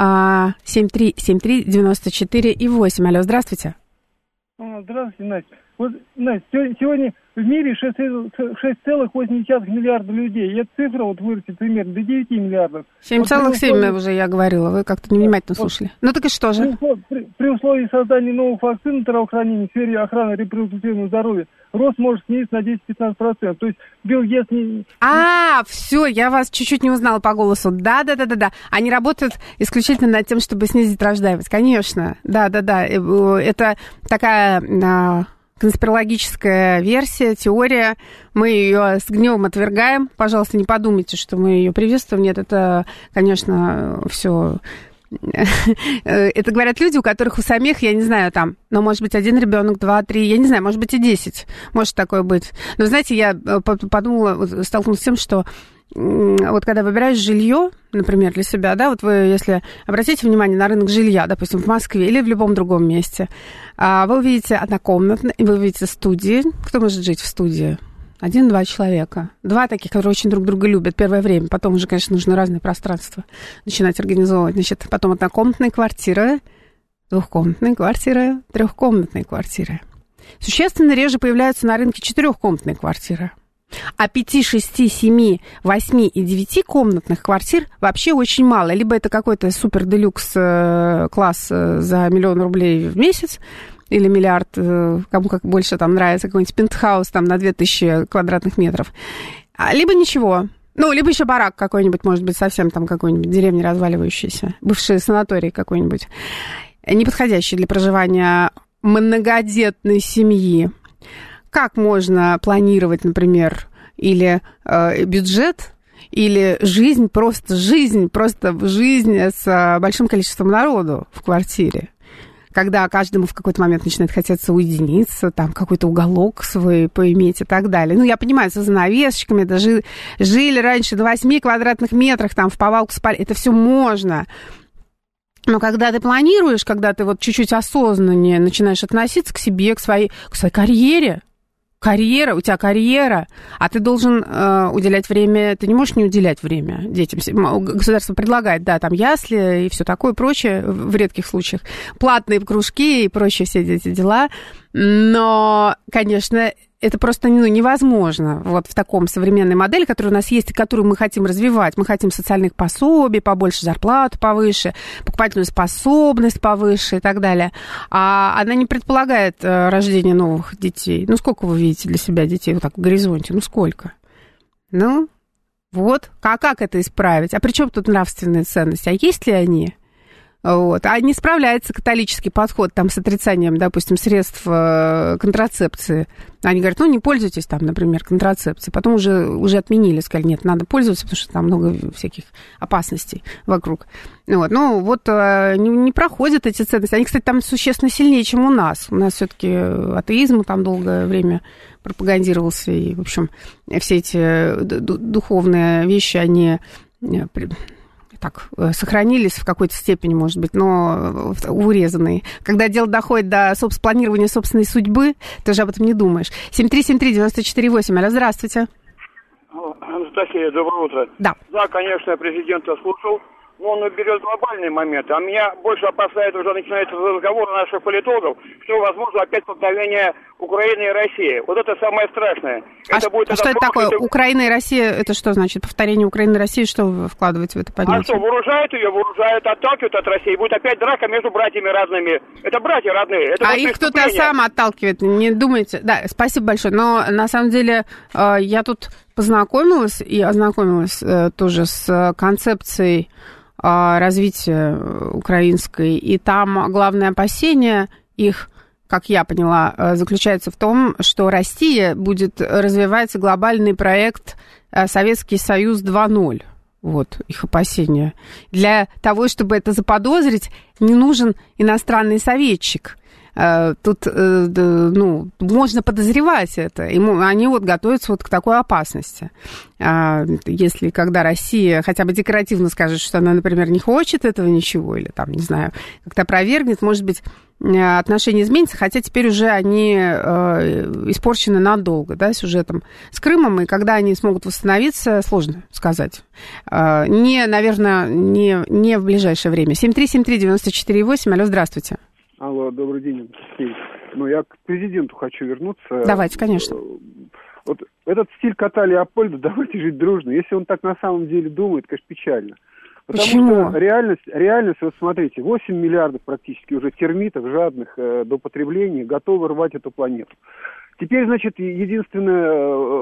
7373948. Алло, здравствуйте. Здравствуйте, Настя. Вот, Настя, сегодня в мире 6,8 миллиарда людей. И эта цифра вот вырастет примерно до 9 миллиардов. 7,7 уже я говорила. Вы как-то невнимательно слушали. Ну так и что же? При условии создания новых вакцин здравоохранения в сфере охраны репродуктивного здоровья рост может снизиться на 10-15%. То есть Билл Гейтс не... все, я вас чуть-чуть не узнала по голосу. Да. Они работают исключительно над тем, чтобы снизить рождаемость. Конечно. Да. Это такая... конспирологическая версия, теория. Мы ее с гневом отвергаем. Пожалуйста, не подумайте, что мы ее приветствуем. Нет, это, конечно, все. Это говорят люди, у которых у самих, я не знаю, там, но может быть один ребенок, 2, 3, я не знаю, может быть и 10. Может такое быть. Но, знаете, я подумала, столкнулась с тем, что вот когда выбираешь жилье, например, для себя, да, вот вы, если обратите внимание на рынок жилья, допустим, в Москве или в любом другом месте, вы увидите однокомнатные, вы увидите студии. Кто может жить в студии? 1-2 человека. 2 таких, которые очень друг друга любят первое время. Потом уже, конечно, нужно разные пространства начинать организовывать. Значит, потом однокомнатные квартиры, двухкомнатные квартиры, трехкомнатные квартиры. Существенно реже появляются на рынке 4-комнатные квартиры. А 5, 6, 7, 8 и 9 комнатных квартир вообще очень мало. Либо это какой-то супер-делюкс класс за 1 000 000 рублей в месяц, или миллиард, кому как больше там нравится, какой-нибудь пентхаус там на 2000 квадратных метров. Либо ничего. Ну, либо еще барак какой-нибудь, может быть, совсем там какой-нибудь деревни разваливающейся, бывший санаторий какой-нибудь, неподходящий для проживания многодетной семьи. Как можно планировать, например, или бюджет, или жизнь просто в жизнь с большим количеством народу в квартире? Когда каждому в какой-то момент начинает хотеться уединиться, там какой-то уголок свой поиметь и так далее. Ну, я понимаю, со занавесочками, даже жили раньше на 8 квадратных метрах, там в повалку спали, это все можно. Но когда ты планируешь, когда ты вот чуть-чуть осознаннее начинаешь относиться к себе, к своей карьере, у тебя карьера, а ты должен уделять время, ты не можешь не уделять время детям. Государство предлагает, да, там ясли и все такое прочее, в редких случаях, платные кружки и прочие все эти дела, но, конечно, это просто невозможно вот в таком современной модели, которая у нас есть и которую мы хотим развивать. Мы хотим социальных пособий, побольше зарплату повыше, покупательную способность повыше и так далее. А она не предполагает рождение новых детей. Ну, сколько вы видите для себя детей вот так в горизонте? Ну, сколько? Ну, вот. А как это исправить? А при чем тут нравственные ценности? А есть ли они? Вот. А не справляется католический подход там, с отрицанием, допустим, средств контрацепции. Они говорят, не пользуйтесь там, например, контрацепцией. Потом уже отменили, сказали, нет, надо пользоваться, потому что там много всяких опасностей вокруг. Вот. Ну, вот не проходят эти ценности. Они, кстати, там существенно сильнее, чем у нас. У нас все-таки атеизм там долгое время пропагандировался. И, в общем, все эти духовные вещи, они... так сохранились в какой-то степени, может быть, но урезанные. Когда дело доходит до планирования собственной судьбы, ты же об этом не думаешь. 7373948. Алло, здравствуйте. Анастасия, доброе утро. Да. Да, конечно, я президента слушал, но он берет глобальный момент. А меня больше опасает, уже начинается разговор наших политологов, что возможно опять столкновение Украины и России. Вот это самое страшное. Что это такое? Украина и Россия, это что значит? Повторение Украины и России, что вы вкладываете в это понятие? А что, вооружают ее, отталкивают от России. Будет опять драка между братьями разными. Это братья родные. Это их кто-то сам отталкивает, не думайте. Да, спасибо большое. Но на самом деле я тут познакомилась и ознакомилась тоже с концепцией развития украинской. И там главное опасение их, как я поняла, заключается в том, что Россия будет развивать глобальный проект «Советский Союз 2.0». Вот их опасения. Для того, чтобы это заподозрить, не нужен иностранный советчик. Тут, можно подозревать это. Они вот готовятся вот к такой опасности. Если когда Россия хотя бы декларативно скажет, что она, например, не хочет этого ничего, или там, не знаю, как-то опровергнет, может быть, отношения изменятся, хотя теперь уже они испорчены надолго, да, сюжетом с Крымом, и когда они смогут восстановиться, сложно сказать. Наверное, не в ближайшее время. 7373948. Алло, здравствуйте. Алло, добрый день, Алексей. Я к президенту хочу вернуться. Давайте, конечно. Вот этот стиль кота Леопольда, давайте жить дружно. Если он так на самом деле думает, конечно, печально. Потому что реальность, вот смотрите, 8 миллиардов практически уже термитов, жадных до потребления, готовы рвать эту планету. Теперь, значит, единственное,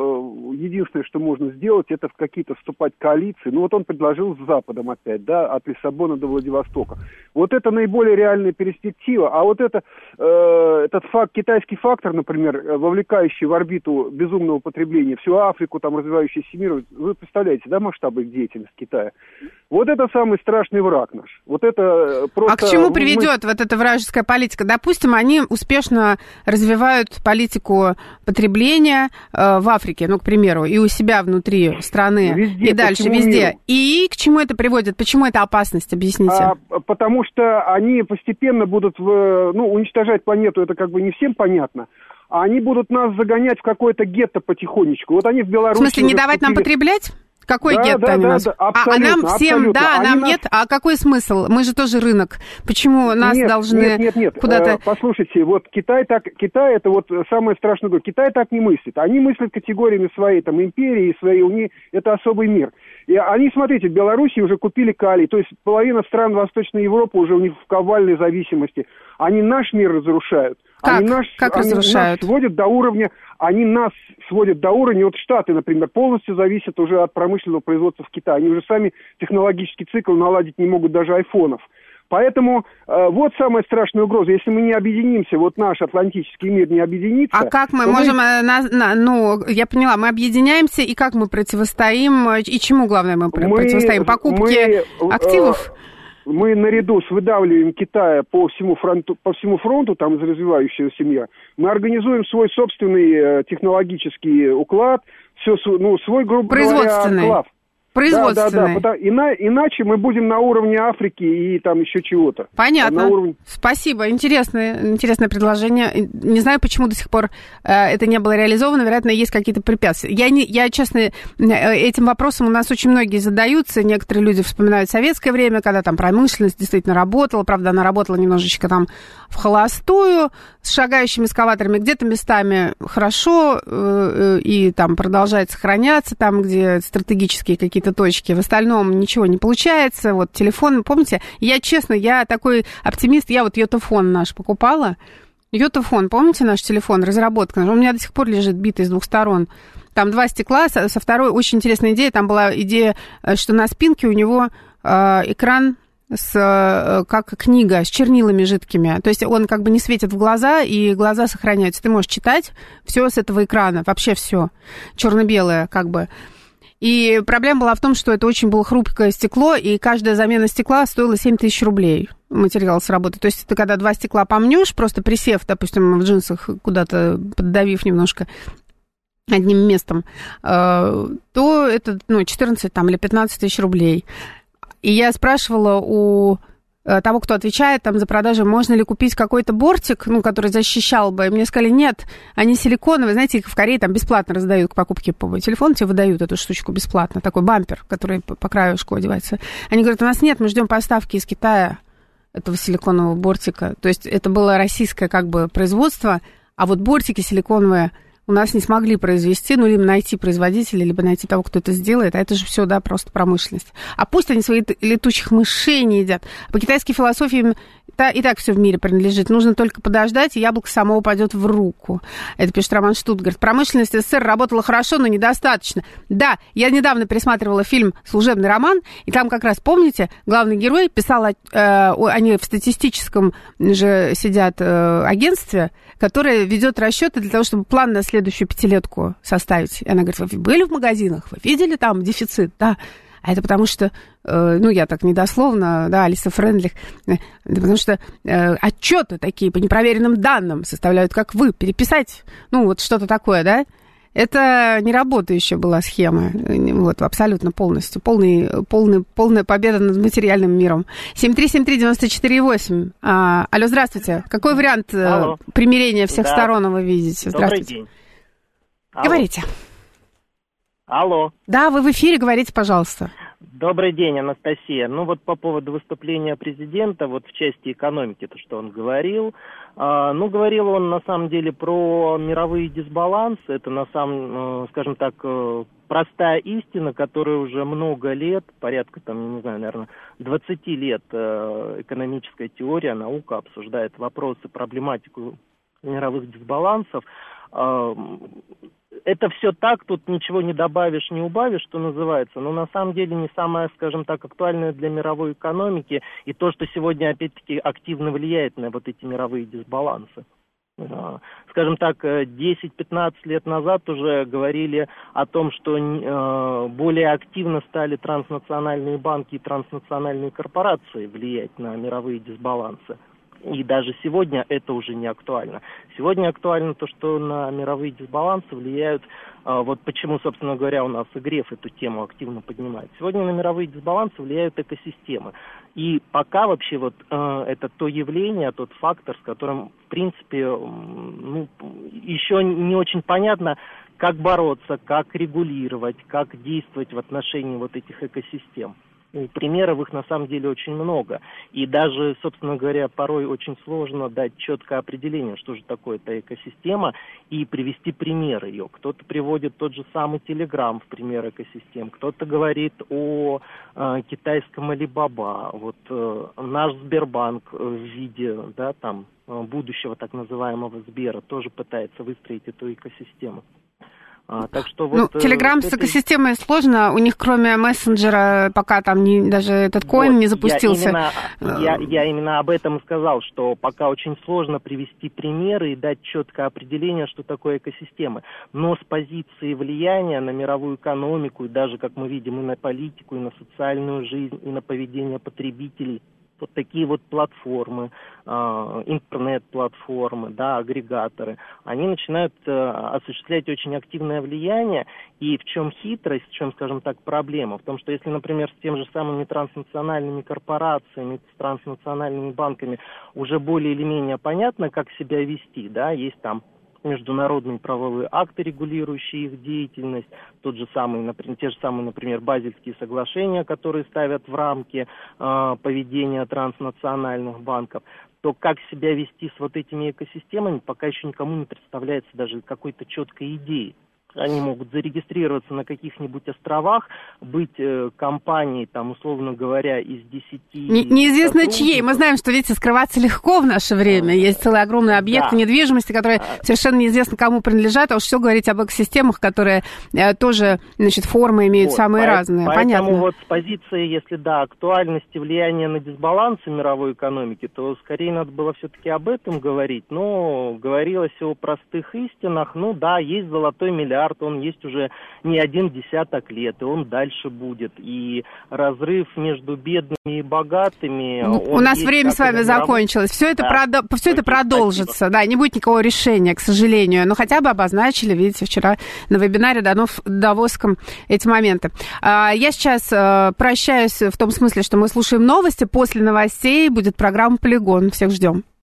что можно сделать, это в какие-то вступать коалиции. Вот он предложил с Западом опять, да, от Лиссабона до Владивостока. Вот это наиболее реальная перспектива. А вот этот китайский фактор, например, вовлекающий в орбиту безумного потребления всю Африку, там, развивающийся мир, вы представляете, да, масштабы деятельности Китая? Вот это самый страшный враг наш. Вот это просто... А к чему приведет вот эта вражеская политика? Допустим, они успешно развивают политику потребления в Африке, к примеру, и у себя внутри страны, везде, и дальше везде. Миру. И к чему это приводит? Почему это опасность? Объясните. Потому что они постепенно будут уничтожать планету, это как бы не всем понятно. А они будут нас загонять в какое-то гетто потихонечку. Вот они в Беларуси... В смысле, не давать нам потреблять? Какой гетто они нас? А нам всем, да, а нам нет? А какой смысл? Мы же тоже рынок. Почему нас должны куда-то... Послушайте, вот Китай это вот самое страшное. Китай так не мыслит. Они мыслят категориями своей там империи, своей унии. Это особый мир. И они, смотрите, в Беларуси уже купили калий. То есть половина стран Восточной Европы уже у них в ковальной зависимости. Они наш мир разрушают. Как разрушают? Они нас сводят до уровня, вот Штаты, например, полностью зависят уже от промышленного производства в Китае. Они уже сами технологический цикл наладить не могут даже айфонов. Поэтому вот самая страшная угроза. Если мы не объединимся, вот наш атлантический мир не объединится... А как мы можем... я поняла, мы объединяемся, и как мы противостоим? И чему, главное, мы противостоим? Покупке активов? Мы наряду с выдавливанием Китая по всему фронту, там из развивающегося мира, мы организуем свой собственный технологический уклад, свой, грубо говоря, анклав. Производственный. Да. Иначе мы будем на уровне Африки и там еще чего-то. Понятно. Спасибо. Интересное предложение. Не знаю, почему до сих пор это не было реализовано. Вероятно, есть какие-то препятствия. Я, честно, этим вопросом у нас очень многие задаются. Некоторые люди вспоминают советское время, когда там промышленность действительно работала. Правда, она работала немножечко там в холостую, с шагающими эскаваторами. Где-то местами хорошо и там продолжает сохраняться, там, где стратегические какие-то точки. В остальном ничего не получается. Вот телефон, помните? Я такой оптимист. Я вот йотафон наш покупала. Йотафон, помните наш телефон? Разработка. Он у меня до сих пор лежит битый с двух сторон. Там 2 стекла. Со второй очень интересная идея. Там была идея, что на спинке у него экран как книга с чернилами жидкими. То есть он как бы не светит в глаза, и глаза сохраняются. Ты можешь читать все с этого экрана. Вообще все. Черно-белое как бы. И проблема была в том, что это очень было хрупкое стекло, и каждая замена стекла стоила 7 тысяч рублей, материал с работы. То есть ты когда 2 стекла помнешь, просто присев, допустим, в джинсах, куда-то поддавив немножко одним местом, то это 14 или 15 тысяч рублей. И я спрашивала у того, кто отвечает там за продажу, можно ли купить какой-то бортик, ну, который защищал бы. И мне сказали, нет, они силиконовые. Знаете, их в Корее там бесплатно раздают к покупке по телефону, тебе выдают эту штучку бесплатно. Такой бампер, который по краешку одевается. Они говорят, у нас нет, мы ждем поставки из Китая этого силиконового бортика. То есть это было российское как бы производство, а вот бортики силиконовые у нас не смогли произвести, ну, либо найти производителя, либо найти того, кто это сделает, а это же все, да, просто промышленность. А пусть они своих летучих мышей не едят. По китайской философии и так все в мире принадлежит. Нужно только подождать, и яблоко само упадет в руку. Это пишет Роман Штутгарт. Промышленность СССР работала хорошо, но недостаточно. Да, я недавно пересматривала фильм «Служебный роман», и там как раз, помните, главный герой писал, они в статистическом же сидят агентстве, которое ведет расчеты для того, чтобы план на следующую пятилетку составить. И она говорит, вы были в магазинах, вы видели там дефицит? Да. А это потому что, ну, я так недословно, да, Алиса Френдлих, потому что отчеты такие по непроверенным данным составляют, как вы, переписать, ну, вот что-то такое, да? Это не работающая была схема, вот, абсолютно полностью, полная победа над материальным миром. 7373948. Алло, здравствуйте. Какой вариант примирения всех сторон вы видите? Здравствуйте. Добрый день. Говорите. Алло. Да, вы в эфире, говорите, пожалуйста. Добрый день, Анастасия. Ну вот по поводу выступления президента, вот в части экономики, то, что он говорил. Ну, говорил он на самом деле про мировые дисбалансы. Это скажем так, простая истина, которая уже много лет, порядка там, не знаю, наверное, 20 лет экономическая теория, наука обсуждает вопросы, проблематику мировых дисбалансов. Это все так, тут ничего не добавишь, не убавишь, что называется, но на самом деле не самое, скажем так, актуальное для мировой экономики и то, что сегодня, опять-таки, активно влияет на вот эти мировые дисбалансы. Скажем так, 10-15 лет назад уже говорили о том, что более активно стали транснациональные банки и транснациональные корпорации влиять на мировые дисбалансы. И даже сегодня это уже не актуально. Сегодня актуально то, что на мировые дисбалансы влияют, вот почему, собственно говоря, у нас и Греф эту тему активно поднимает. Сегодня на мировые дисбалансы влияют экосистемы. И пока вообще вот это то явление, тот фактор, с которым, в принципе, ну, еще не очень понятно, как бороться, как регулировать, как действовать в отношении вот этих экосистем. И примеров их на самом деле очень много. И даже, собственно говоря, порой очень сложно дать четкое определение, что же такое эта экосистема, и привести пример ее. Кто-то приводит тот же самый Telegram в пример экосистем, кто-то говорит о китайском Alibaba. Вот наш Сбербанк в виде, да, там, будущего так называемого Сбера тоже пытается выстроить эту экосистему. Так что вот, Telegram с экосистемой сложно, у них кроме мессенджера пока там даже этот коин вот, не запустился. Я именно об этом и сказал, что пока очень сложно привести примеры и дать четкое определение, что такое экосистема. Но с позиции влияния на мировую экономику, и даже, как мы видим, и на политику, и на социальную жизнь, и на поведение потребителей, вот такие вот платформы, интернет-платформы, да, агрегаторы, они начинают осуществлять очень активное влияние. И в чем хитрость, в чем, скажем так, проблема? В том, что если, например, с тем же самыми транснациональными корпорациями, с транснациональными банками уже более или менее понятно, как себя вести, да, есть там международные правовые акты, регулирующие их деятельность, те же самые, например, Базельские соглашения, которые ставят в рамки поведения транснациональных банков, то как себя вести с вот этими экосистемами, пока еще никому не представляется даже какой-то четкой идеи. Они могут зарегистрироваться на каких-нибудь островах, быть компанией, там, условно говоря, из 10... Неизвестно чьей. Мы знаем, что, видите, скрываться легко в наше время. Есть целые огромные объекты недвижимости, которые совершенно неизвестно кому принадлежат, а уж все говорить об экосистемах, которые тоже, значит, формы имеют самые разные. Поэтому понятно. Вот с позиции, если, да, актуальности влияния на дисбалансы мировой экономики, то скорее надо было все-таки об этом говорить. Но говорилось о простых истинах. Ну да, есть золотой миллиард миллиард, он есть уже не один десяток лет, и он дальше будет. И разрыв между бедными и богатыми... У нас время с вами закончилось. Все это, все это продолжится. Спасибо. Да, не будет никакого решения, к сожалению. Но хотя бы обозначили, видите, вчера на вебинаре Давосском эти моменты. Я сейчас прощаюсь в том смысле, что мы слушаем новости. После новостей будет программа «Полигон». Всех ждем.